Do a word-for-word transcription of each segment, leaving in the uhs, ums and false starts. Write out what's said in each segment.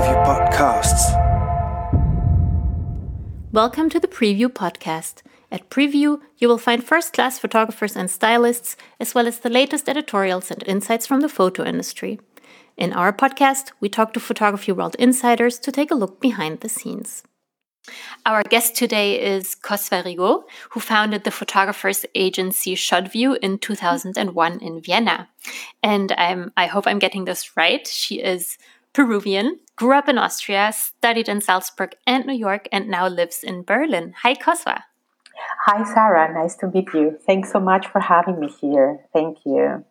Preview Podcasts. Welcome to the Preview Podcast. At Preview, you will find first-class photographers and stylists, as well as the latest editorials and insights from the photo industry. In our podcast, we talk to photography world insiders to take a look behind the scenes. Our guest today is Kosva Rigaud, who founded the photographers agency ShotView in two thousand one in Vienna. And I'm, I hope I'm getting this right. She is Peruvian, grew up in Austria, studied in Salzburg and New York, and now lives in Berlin. Hi, Kosva. Hi, Sarah. Nice to meet you. Thanks so much for having me here. Thank you.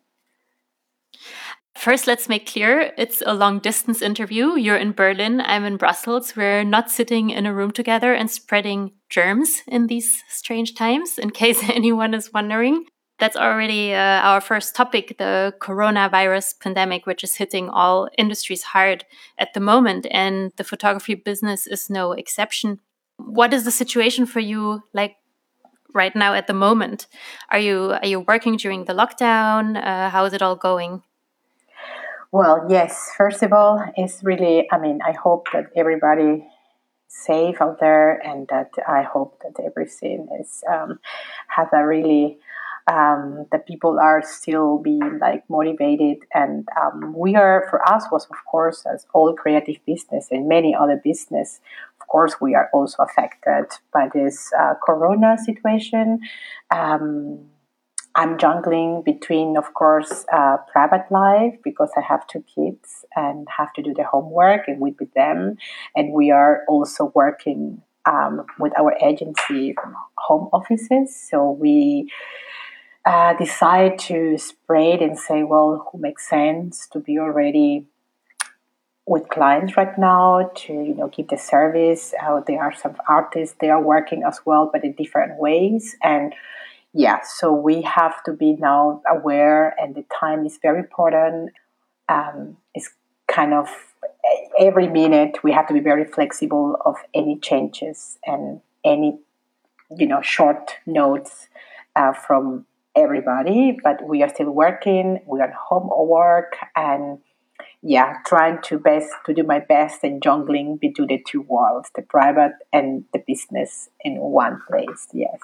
First, let's make clear it's a long-distance interview. You're in Berlin, I'm in Brussels. We're not sitting in a room together and spreading germs in these strange times, in case anyone is wondering. That's already uh, our first topic, the coronavirus pandemic, which is hitting all industries hard at the moment, and the photography business is no exception. What is the situation for you like right now at the moment? Are you are you working during the lockdown? Uh, how is it all going? Well, yes. First of all, it's really, I mean, I hope that everybody is safe out there, and that I hope that everything is um, has a really um, that people are still being like motivated, and um, we are, for us, was of course, as all creative business and many other business, of course, we are also affected by this uh, Corona situation. Um, I'm jungling between, of course, uh, private life because I have two kids and have to do the homework and with, with them. And we are also working um, with our agency from home offices. So we uh, decide to spread and say, well, who makes sense to be already with clients right now to, you know, keep the service. Uh, there are some artists, they are working as well, but in different ways. And yeah, so we have to be now aware, and the time is very important. Um, it's kind of every minute we have to be very flexible of any changes and any, you know, short notes uh, from everybody. But we are still working. We are home work, and yeah, trying to best to do my best and jungling between the two worlds, the private and the business, in one place. Yes.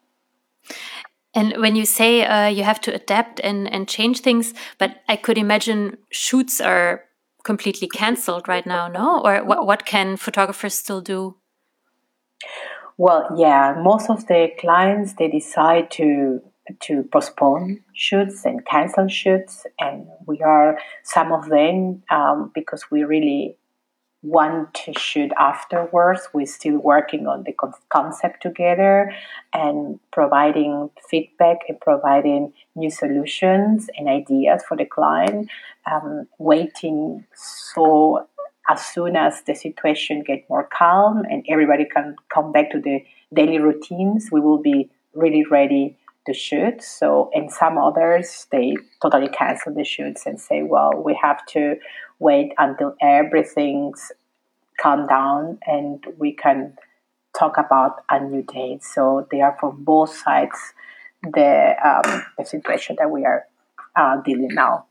And when you say uh, you have to adapt and, and change things, but I could imagine shoots are completely cancelled right now, no? Or what, what can photographers still do? Well, yeah, most of the clients, they decide to to postpone shoots and cancel shoots. And we are, some of them, um, because we really want to shoot afterwards. We're still working on the con- concept together and providing feedback and providing new solutions and ideas for the client. Um, waiting so as soon as the situation gets more calm and everybody can come back to the daily routines, we will be really ready to shoot. So, and some others, they totally cancel the shoots and say, well, we have to wait until everything's calm down and we can talk about a new date. So they are from both sides the um, the situation that we are uh, dealing now.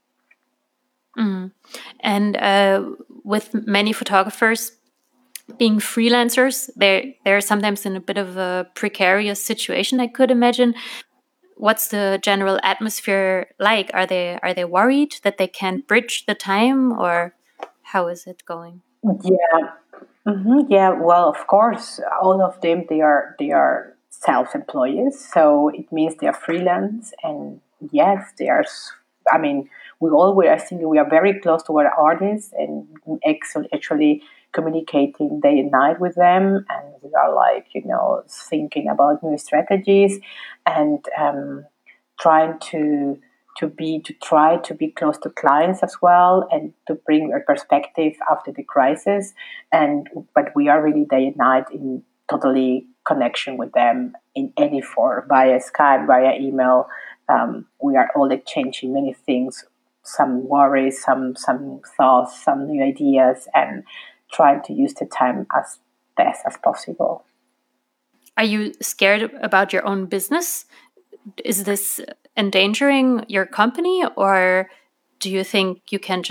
Mm. And uh, with many photographers being freelancers, they're, they're sometimes in a bit of a precarious situation, I could imagine. What's the general atmosphere like? Are they are they worried that they can't bridge the time, or how is it going? Yeah, hmm yeah. Well, of course, all of them they are they are self-employed, so it means they are freelance, and yes, they are. s- I mean, we all we are thinking we are very close to our artists and ex- actually communicating day and night with them, and we are like you know thinking about new strategies and um, trying to to be to try to be close to clients as well and to bring a perspective after the crisis. And but we are really day and night in totally connection with them in any form, via Skype, via email. Um, we are all exchanging many things, some worries, some some thoughts, some new ideas, and trying to use the time as best as possible. Are you scared about your own business? Is this endangering your company, or do you think you can just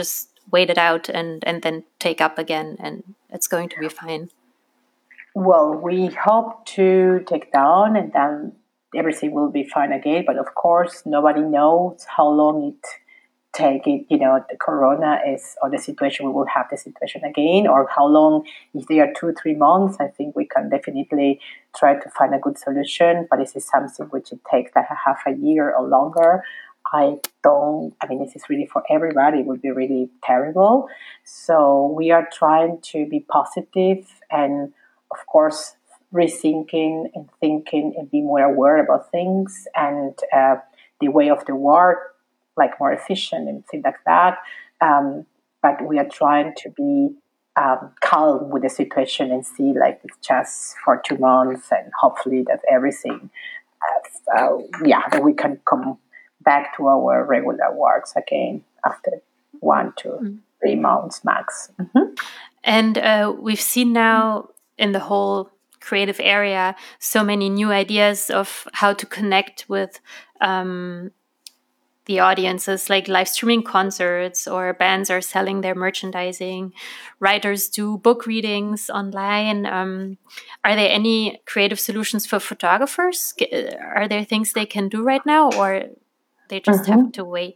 wait it out and, and then take up again, and it's going to be fine? Well, we hope to take down and then everything will be fine again. But of course, nobody knows how long it take it, you know, the corona is, or the situation, we will have the situation again, or how long, if they are two, three months, I think we can definitely try to find a good solution. But this is something which it takes like a half a year or longer. I don't, I mean, this is really for everybody, it would be really terrible. So we are trying to be positive and, of course, rethinking and thinking and be more aware about things and uh, the way of the work, like more efficient and things like that. Um, but we are trying to be um, calm with the situation and see like it's just for two months and hopefully that everything, uh, uh, yeah, that we can come back to our regular works again after one to mm-hmm. three months max. Mm-hmm. And uh, we've seen now in the whole creative area so many new ideas of how to connect with um, the audiences, like live streaming concerts, or bands are selling their merchandising, writers do book readings online. Um, are there any creative solutions for photographers? Are there things they can do right now, or they just mm-hmm. have to wait?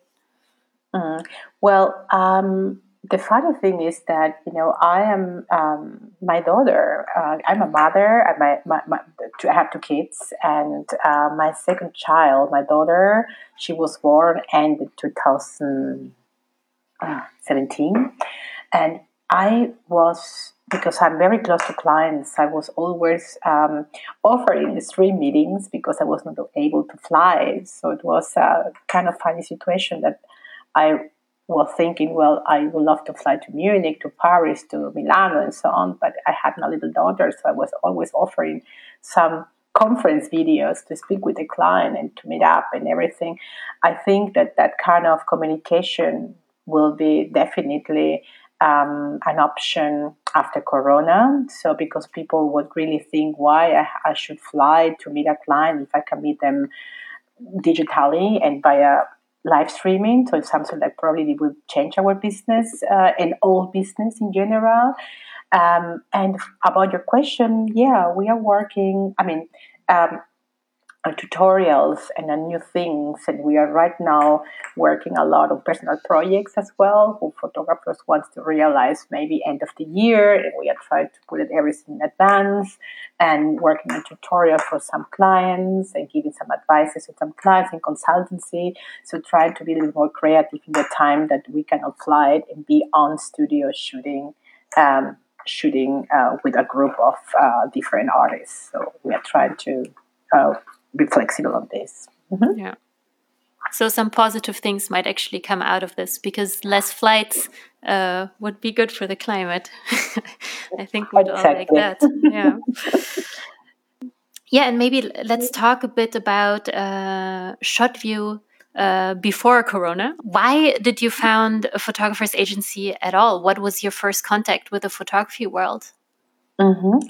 Mm. Well, um, the funny thing is that, you know, I am um, my daughter. Uh, I'm a mother. And my, my, my, I have two kids, and uh, my second child, my daughter, she was born in two thousand seventeen, and I was, because I'm very close to clients, I was always um, offering stream meetings because I was not able to fly. So it was a kind of funny situation that I was thinking, well, I would love to fly to Munich, to Paris, to Milano, and so on. But I had my little daughter, so I was always offering some conference videos to speak with the client and to meet up and everything. I think that that kind of communication will be definitely um, an option after Corona. So because people would really think why I, I should fly to meet a client if I can meet them digitally and via live streaming. So it's something that probably will change our business uh, and all business in general. Um, and about your question, yeah, we are working, I mean, um, on tutorials and on new things. And we are right now working a lot on personal projects as well, who photographers want to realize maybe end of the year. And we are trying to put it everything in advance and working on tutorials for some clients and giving some advices to some clients in consultancy. So trying to be a little more creative in the time that we cannot fly it and be on studio shooting um, shooting uh, with a group of uh, different artists. So we are trying to uh, be flexible on this. Mm-hmm. Yeah. So some positive things might actually come out of this, because less flights uh, would be good for the climate. I think we'd exactly. all like that. Yeah. Yeah, and maybe let's talk a bit about uh, ShotView uh, before Corona. Why did you found a photographer's agency at all? What was your first contact with the photography world? Mm-hmm.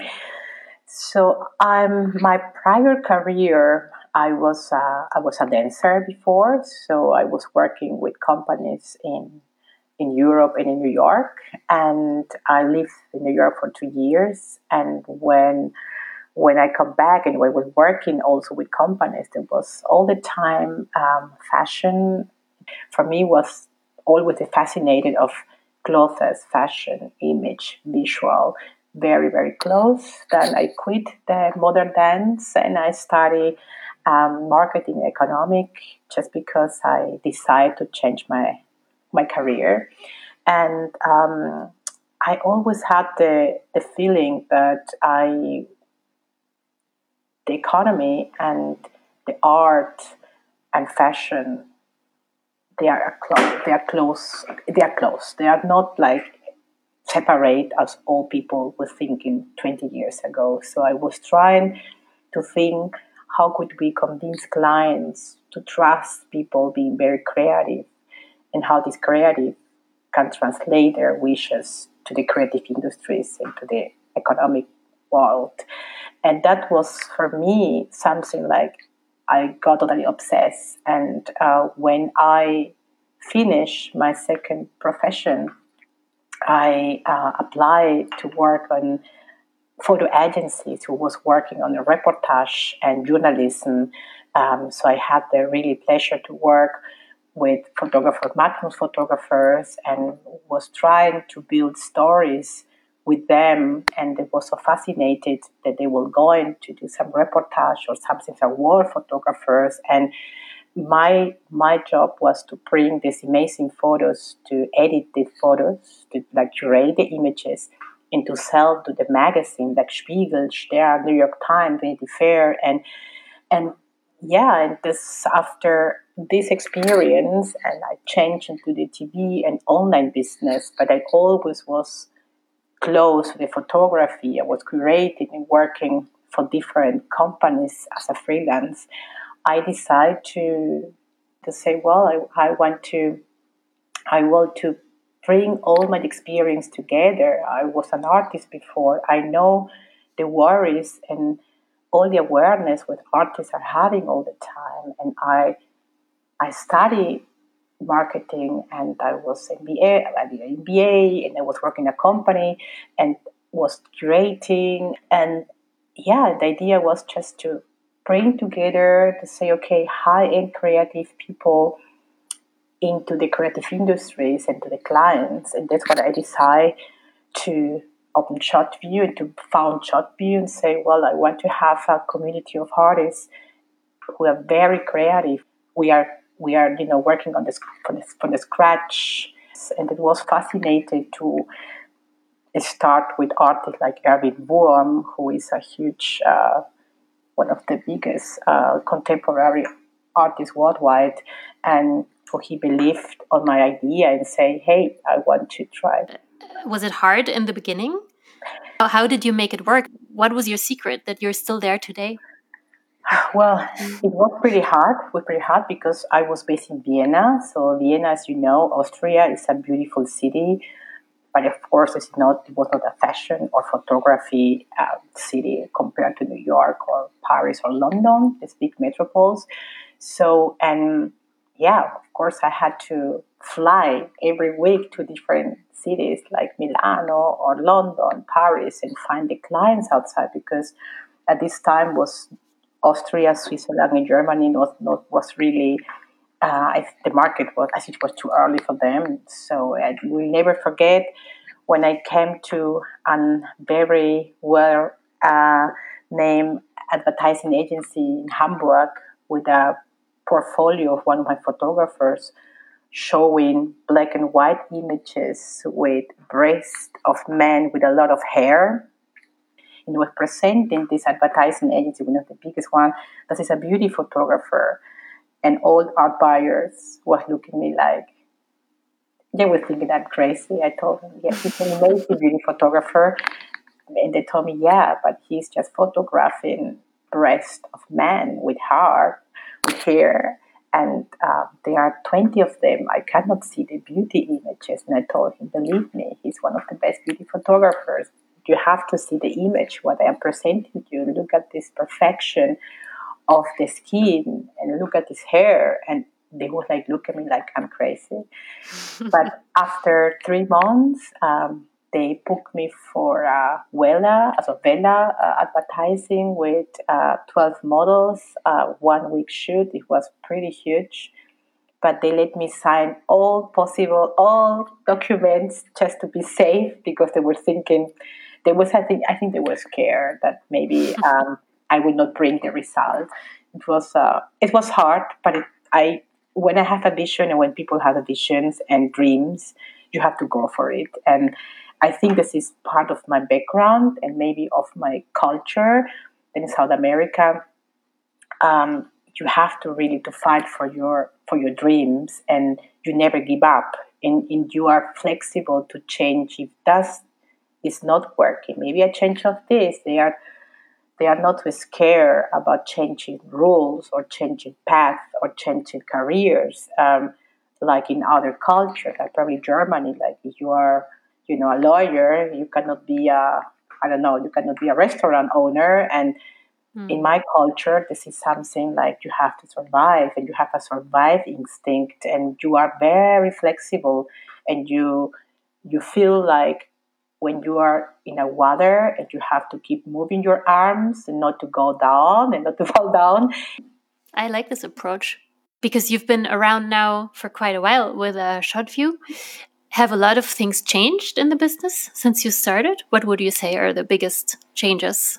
So, um, my prior career, I was uh, I was a dancer before. So I was working with companies in in Europe and in New York, and I lived in New York for two years. And when when I come back and when I was working also with companies, there was all the time um, fashion. For me, was always fascinated of clothes, fashion, image, visual, very, very close. Then I quit the modern dance and I studied um, marketing economic just because I decided to change my my career. And um, I always had the, the feeling that I the economy and the art and fashion, they are close. They are close. They are close. They are not like separate as all people were thinking twenty years ago. So I was trying to think, how could we convince clients to trust people being very creative, and how this creative can translate their wishes to the creative industries and to the economic world. And that was for me something like I got totally obsessed. And uh, when I finished my second profession, I uh, applied to work on photo agencies who was working on a reportage and journalism. Um, so I had the really pleasure to work with photographers, Magnus photographers, and was trying to build stories with them. And they were so fascinated that they were going to do some reportage or something for war photographers. And my my job was to bring these amazing photos, to edit the photos, to like curate the images, and to sell to the magazine like Spiegel, Stern, New York Times, Vanity Fair, and and yeah, and this after this experience, and I changed into the T V and online business, but I always was close to the photography. I was curating and working for different companies as a freelance. I decided to to say, well, I, I want to I want to bring all my experience together. I was an artist before. I know the worries and all the awareness what artists are having all the time. And I I study marketing, and I was M B A, I did an M B A, and I was working in a company and was curating. And yeah, the idea was just to bring together to say, okay, high end creative people into the creative industries and to the clients. And that's what I decided to open ShotView and to found ShotView and say, well, I want to have a community of artists who are very creative. We are we are you know working on this from the, from the scratch, and it was fascinating to start with artists like Erwin Wurm, who is a huge uh, one of the biggest uh, contemporary artists worldwide, and so he believed on my idea and say, hey, I want to try. Was it hard in the beginning? How did you make it work? What was your secret that you're still there today? Well, it was pretty hard. It was pretty hard because I was based in Vienna. So Vienna, as you know, Austria is a beautiful city, but of course, it's not. It was not a fashion or photography uh, city compared to New York or Paris or London, these big metropoles. So, and yeah, of course, I had to fly every week to different cities like Milano or London, Paris, and find the clients outside, because at this time was Austria, Switzerland, and Germany not, not was really uh, I, the market was, I think it was too early for them. So I will never forget when I came to a very well uh, named advertising agency in Hamburg with a portfolio of one of my photographers showing black and white images with breasts of men with a lot of hair. And was presenting this advertising agency, one of the biggest one, that is a beauty photographer. And all art buyers was looking at me like, they were thinking I'm crazy. I told them, yes, he's an amazing beauty photographer. And they told me, yeah, but he's just photographing breasts of men with hair, with hair. And uh, there are twenty of them. I cannot see the beauty images. And I told him, believe me, he's one of the best beauty photographers. You have to see the image, what I am presenting to you. Look at this perfection of the skin and look at his hair. And they would like look at me like I'm crazy. But after three months, um, they booked me for uh, Wella, also Wella uh, advertising with uh, twelve models, uh, one week shoot. It was pretty huge. But they let me sign all possible, all documents just to be safe, because they were thinking, they was, I think, I think they were scared that maybe um, I would not bring the result. It was, uh, it was hard, but it, I, when I have a vision and when people have visions and dreams, you have to go for it. And I think this is part of my background and maybe of my culture in South America. Um, you have to really to fight for your for your dreams, and you never give up, and, and you are flexible to change if that is not working. Maybe a change of this. They are they are not scared about changing rules or changing paths or changing careers, um, like in other cultures, like probably Germany. Like if you are, you know, a lawyer, you cannot be a I don't know, you cannot be a restaurant owner. And in my culture, this is something like you have to survive, and you have a survive instinct, and you are very flexible, and you you feel like when you are in a water and you have to keep moving your arms and not to go down and not to fall down. I like this approach because you've been around now for quite a while with uh, ShotView. Have a lot of things changed in the business since you started? What would you say are the biggest changes?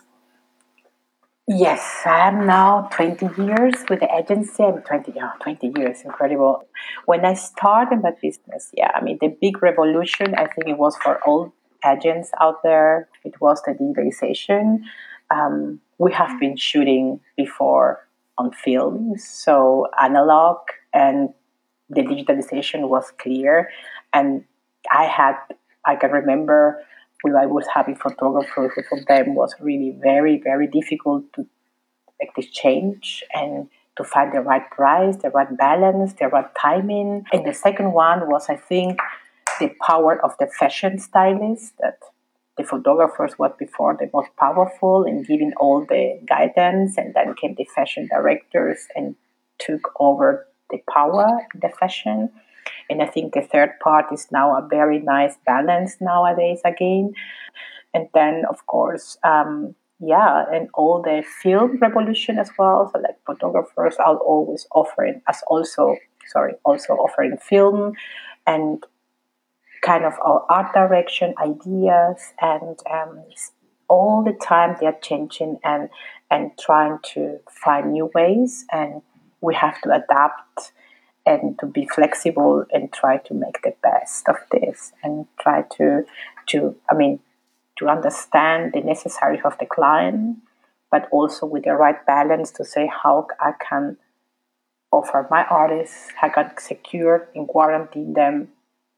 Yes, I'm now twenty years with the agency. I'm twenty, yeah, twenty years, incredible. When I started my business, yeah, I mean, the big revolution, I think it was for all agents out there, it was the digitalization. Um, we have been shooting before on film, so analog, and the digitalization was clear. And I had, I can remember when I was having photographers, who for them was really very, very difficult to make this change and to find the right price, the right balance, the right timing. And the second one was, I think, the power of the fashion stylist, that the photographers was before the most powerful in giving all the guidance, and then came the fashion directors and took over the power in the fashion. And I think the third part is now a very nice balance nowadays again. And then, of course, um, yeah, and all the film revolution as well. So, like photographers are always offering us also, sorry, also offering film and kind of our art direction ideas, and um, all the time they're changing and and trying to find new ways, and we have to adapt and to be flexible and try to make the best of this and try to to I mean to understand the necessary of the client, but also with the right balance to say how I can offer my artists, how I can secure and guarantee them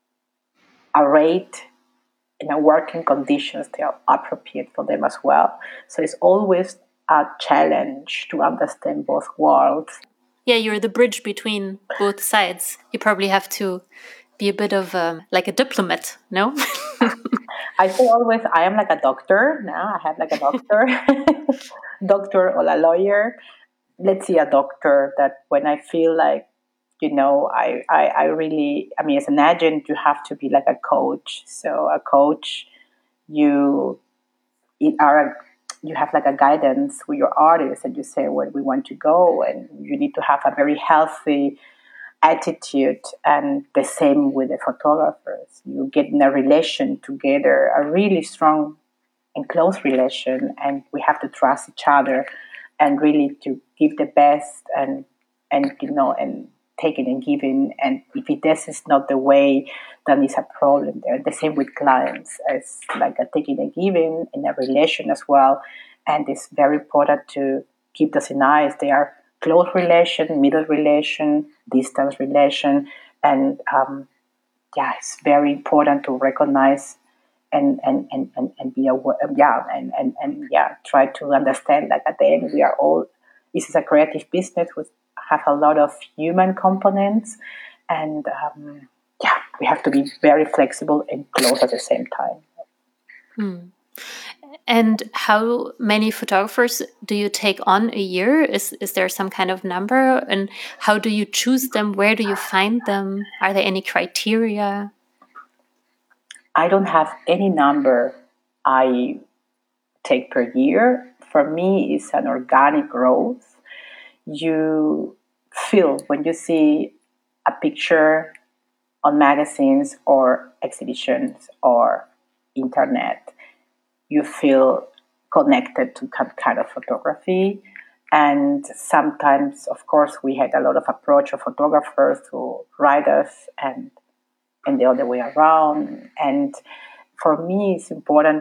a rate and a working conditions that are appropriate for them as well. So it's always a challenge to understand both worlds. Yeah, you're the bridge between both sides. You probably have to be a bit of um, like a diplomat, no? I say always, I am like a doctor now. I have like a doctor, doctor or a lawyer. Let's see, a doctor that when I feel like, you know, I, I, I really, I mean, as an agent, you have to be like a coach. So a coach, you it are a, you have like a guidance with your artists, and you say where we want to go, and you need to have a very healthy attitude. And the same with the photographers, you get in a relation together, a really strong and close relation, and we have to trust each other and really to give the best, and and you know and taking and giving. And if it, this is not the way, then it's a problem there. The same with clients, it's like a taking and giving in a relation as well. And it's very important to keep those in eyes. They are close relation, middle relation, distance relation, and um, yeah, it's very important to recognize and and, and, and, and be aware, yeah, and, and, and yeah, try to understand that at the end we are all, this is a creative business with have a lot of human components, and um, yeah, we have to be very flexible and close at the same time. Hmm. And how many photographers do you take on a year? Is is there some kind of number? And how do you choose them? Where do you find them? Are there any criteria? I don't have any number I take per year. For me, it's an organic growth. You feel when you see a picture on magazines or exhibitions or internet, you feel connected to some kind of photography. And sometimes, of course, we had a lot of approach of photographers to write us, and and the other way around. And for me, it's important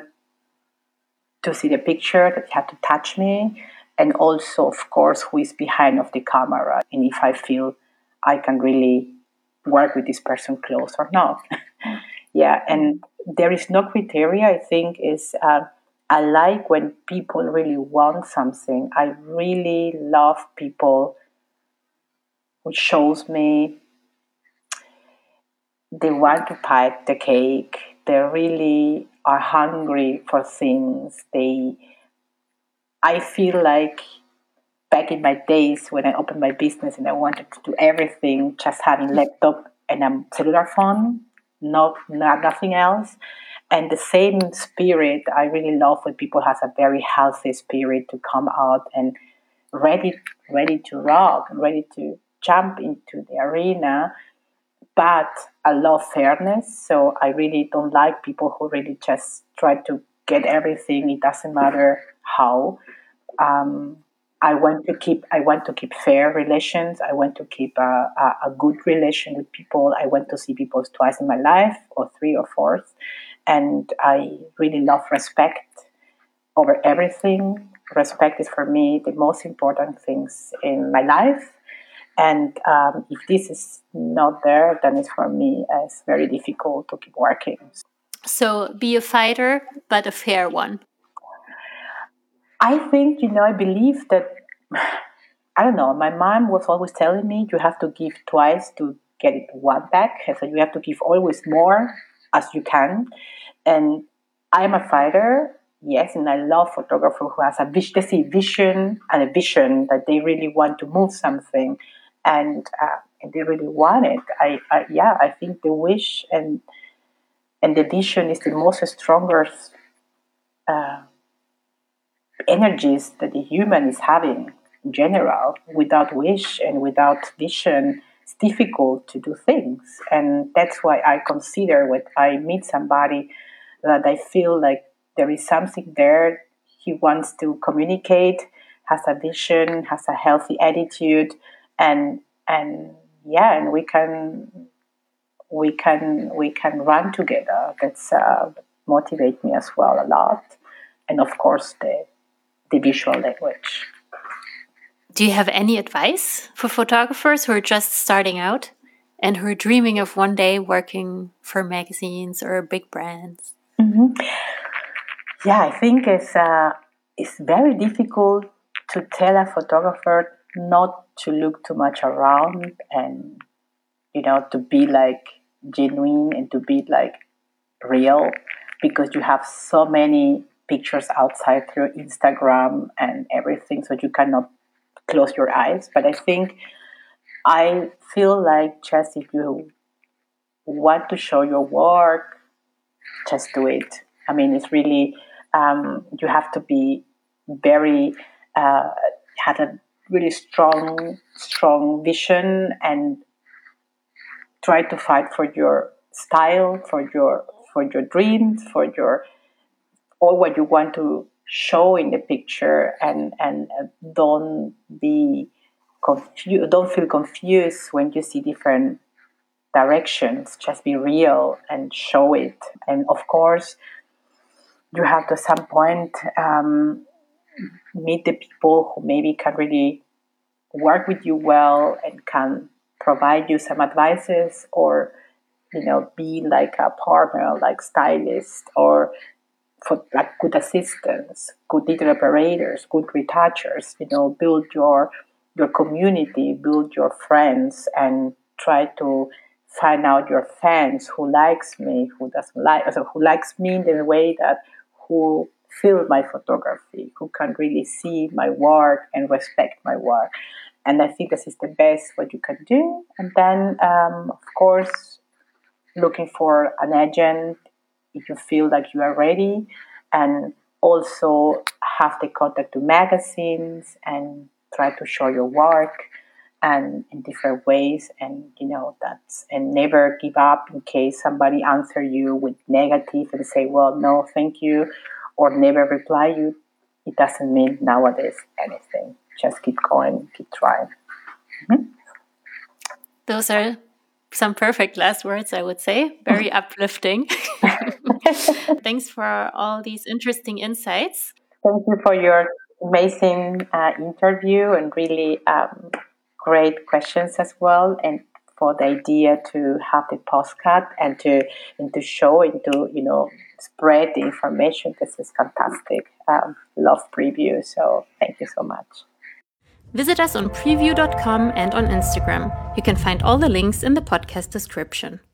to see the picture, that you have to touch me, and also, of course, who is behind of the camera, and if I feel I can really work with this person close or not. Yeah, and there is no criteria. I think is uh, I like when people really want something. I really love people who shows me they want to bite the cake. They really are hungry for things. They, I feel like back in my days when I opened my business and I wanted to do everything, just having laptop and a cellular phone. not, not nothing else. And the same spirit, I really love when people has a very healthy spirit to come out and ready, ready to rock, ready to jump into the arena. But I love fairness, so I really don't like people who really just try to get everything. It doesn't matter how. Um, I want to keep. I want to keep fair relations. I want to keep a, a, a good relation with people. I want to see people twice in my life, or three or fourth, and I really love respect over everything. Respect is for me the most important things in my life. And um, if this is not there, then it's for me uh, it's very difficult to keep working. So be a fighter, but a fair one. I think, you know, I believe that, I don't know, my mom was always telling me you have to give twice to get it one back. So you have to give always more as you can. And I'm a fighter, yes, and I love photographers who has a vision, they see vision and a vision that they really want to move something, and uh, and they really want it. I, I yeah, I think the wish and and the vision is the most strongest uh, energies that the human is having in general. Without wish and without vision, it's difficult to do things, and that's why I consider when I meet somebody that I feel like there is something there. He wants to communicate, has a vision, has a healthy attitude, and and yeah, and we can we can we can run together. That's uh, motivate me as well a lot, and of course the the visual language. Do you have any advice for photographers who are just starting out and who are dreaming of one day working for magazines or big brands? Mm-hmm. Yeah, I think it's uh, it's very difficult to tell a photographer not to look too much around, and you know, to be like genuine and to be like real, because you have so many pictures outside through Instagram and everything, so you cannot close your eyes. But I think I feel like just if you want to show your work, just do it. I mean, it's really, um, you have to be very, uh, had a really strong, strong vision, and try to fight for your style, for your, for your dreams, for your, all what you want to show in the picture, and, and uh, don't be confused, don't feel confused when you see different directions. Just be real and show it. And of course, you have to at some point um, meet the people who maybe can really work with you well and can provide you some advices, or you know, be like a partner, like stylist, or for like good assistants, good digital operators, good retouchers. You know, build your your community, build your friends, and try to find out your fans, who likes me, who doesn't like, so who likes me in the way that, who feel my photography, who can really see my work and respect my work. And I think this is the best what you can do. And then, um, of course, looking for an agent if you feel like you are ready, and also have the contact to magazines and try to show your work and in different ways. And you know, that's, and never give up in case somebody answer you with negative and say, well, no thank you, or never reply you. It doesn't mean nowadays anything. Just keep going, keep trying. Mm-hmm. Those are some perfect last words, I would say. Very uplifting. Thanks for all these interesting insights. Thank you for your amazing uh, interview, and really um, great questions as well, and for the idea to have the postcard and to and to show and to, you know, spread the information. This is fantastic. Um, love Preview, so thank you so much. Visit us on preview dot com and on Instagram. You can find all the links in the podcast description.